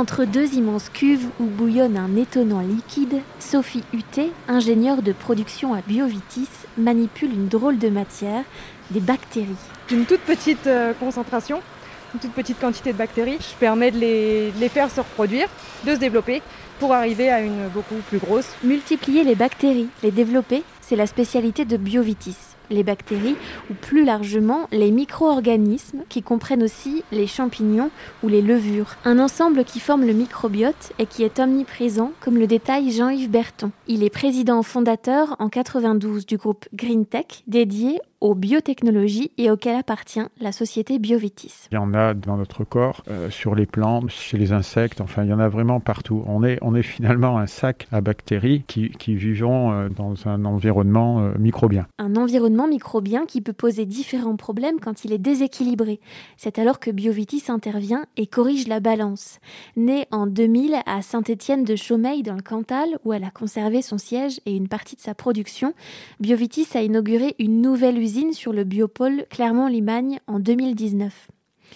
Entre deux immenses cuves où bouillonne un étonnant liquide, Sophie Hutet, ingénieure de production à Biovitis, manipule une drôle de matière, des bactéries. Une toute petite concentration, une toute petite quantité de bactéries, je permets de les faire se reproduire, de se développer pour arriver à une beaucoup plus grosse. Multiplier les bactéries, les développer, c'est la spécialité de Biovitis. Les bactéries, ou plus largement les micro-organismes qui comprennent aussi les champignons ou les levures. Un ensemble qui forme le microbiote et qui est omniprésent, comme le détaille Jean-Yves Berton. Il est président fondateur en 92 du groupe GreenTech, dédié aux biotechnologies et auquel appartient la société Biovitis. Il y en a dans notre corps, sur les plantes, chez les insectes, enfin il y en a vraiment partout. On est finalement un sac à bactéries qui vivons dans un environnement microbien. Un environnement microbien qui peut poser différents problèmes quand il est déséquilibré. C'est alors que Biovitis intervient et corrige la balance. Née en 2000 à Saint-Étienne-de-Chaumeil dans le Cantal, où elle a conservé son siège et une partie de sa production, Biovitis a inauguré une nouvelle usine sur le biopôle Clermont-Limagne en 2019.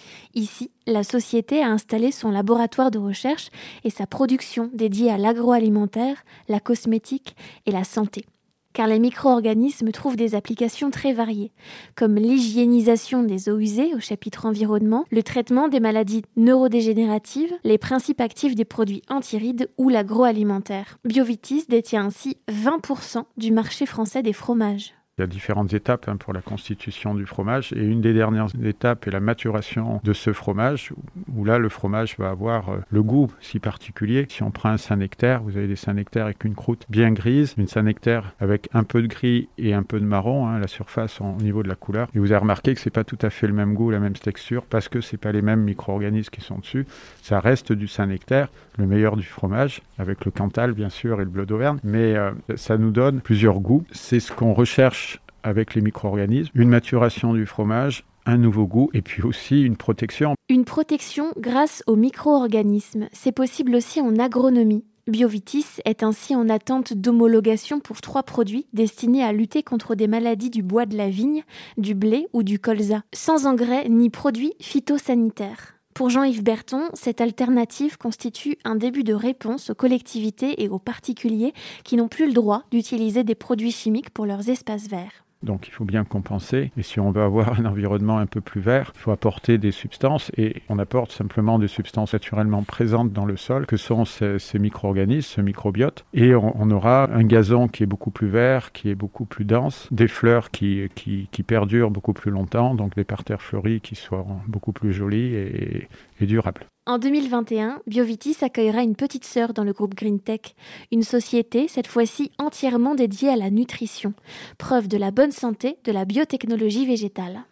Ici, la société a installé son laboratoire de recherche et sa production dédiée à l'agroalimentaire, la cosmétique et la santé. Car les micro-organismes trouvent des applications très variées, comme l'hygiénisation des eaux usées au chapitre environnement, le traitement des maladies neurodégénératives, les principes actifs des produits antirides ou l'agroalimentaire. Biovitis détient ainsi 20% du marché français des fromages. Il y a différentes étapes pour la constitution du fromage et une des dernières étapes est la maturation de ce fromage où là le fromage va avoir le goût si particulier. Si on prend un Saint-Nectaire, vous avez des Saint-Nectaire avec une croûte bien grise, une Saint-Nectaire avec un peu de gris et un peu de marron, la surface au niveau de la couleur. Et vous avez remarqué que c'est pas tout à fait le même goût, la même texture parce que c'est pas les mêmes micro-organismes qui sont dessus. Ça reste du Saint-Nectaire, le meilleur du fromage avec le Cantal bien sûr et le bleu d'Auvergne, mais ça nous donne plusieurs goûts. C'est ce qu'on recherche avec les micro-organismes, une maturation du fromage, un nouveau goût et puis aussi une protection. Une protection grâce aux micro-organismes, c'est possible aussi en agronomie. Biovitis est ainsi en attente d'homologation pour 3 produits destinés à lutter contre des maladies du bois de la vigne, du blé ou du colza, sans engrais ni produits phytosanitaires. Pour Jean-Yves Berton, cette alternative constitue un début de réponse aux collectivités et aux particuliers qui n'ont plus le droit d'utiliser des produits chimiques pour leurs espaces verts. Donc il faut bien compenser et si on veut avoir un environnement un peu plus vert, il faut apporter des substances et on apporte simplement des substances naturellement présentes dans le sol que sont ces micro-organismes, ce microbiote et on aura un gazon qui est beaucoup plus vert, qui est beaucoup plus dense, des fleurs qui perdurent beaucoup plus longtemps, donc des parterres fleuris qui seront beaucoup plus jolis et durables. En 2021, Biovitis accueillera une petite sœur dans le groupe GreenTech, une société cette fois-ci entièrement dédiée à la nutrition, preuve de la bonne santé de la biotechnologie végétale.